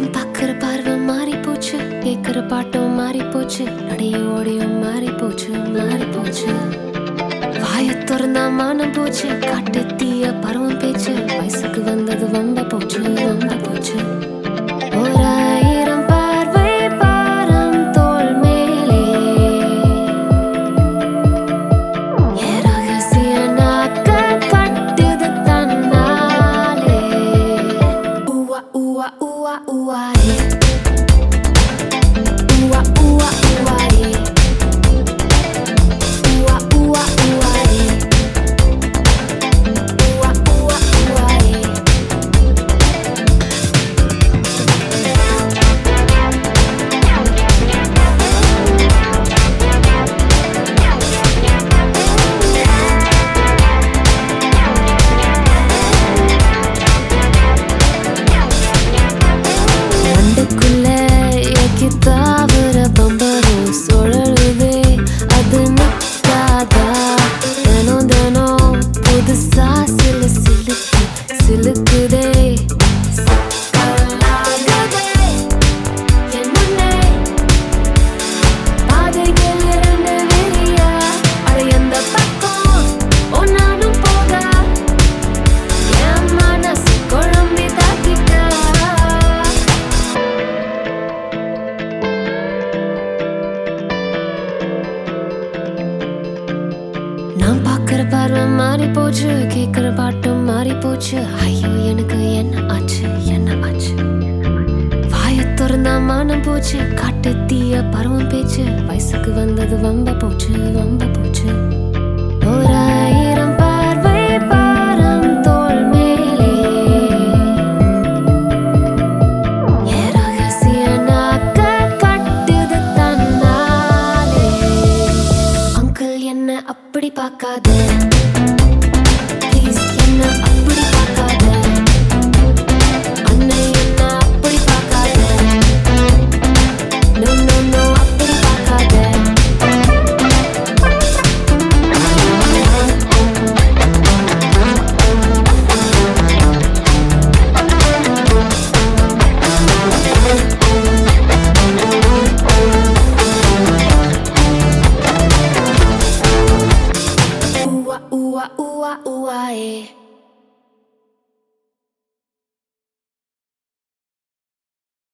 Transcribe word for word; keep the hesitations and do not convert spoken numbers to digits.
நாம் பார்க்கிற பார்வை மாறி போச்சு, கேட்கிற பாட்டும் மாறி போச்சு, நடைய ஓடியும் மாறி போச்சு மாறி போச்சு. வாய திறந்தா மானம் போச்சு, காட்டு தீய பருவம் பேச்சு, வயசுக்கு வந்தது வம்ப போச்சு வம்ப போச்சு. ஓராயிரம் பார்வை பாரம் தோள் மேலே, என் ரகசிய நாக்க கட்டுது தன்னாலே. ஊவா ஊவா ஊவா ஊவாயே, ஊவா ஊவா ஊவாயே, ஊவா ஊவா ஊவாயே, ஊவா ஊவா ஊவாயே. மண்டைக்குள்ள எக்கி தாவர பம்பரம் சுழலுதே, அது நிற்காதா? தினம் தினம் புதுசா சிலு சிலுக்கு சிலுக்குதே. சிக்கலாகுதே என் முன்னே பாதைகள் இரண்டு வெளியா, அட எந்த பக்கம் ஒன்னாலும் போக என் மனசு குழம்பி தாக்கிட்டா. நான் பார்க்கிற பார்வை மாறி போச்சு, கேட்கிற பாட்டும் மாறி போச்சு. ஐயோ எனக்கு என்ன ஆச்சு என்ன ஆச்சு. வாய திறந்தா மானம் போச்சு, காட்டு தீய பருவம் பேச்சு, வயசுக்கு வந்தது வம்ப போச்சு வம்ப போச்சு. ஒரு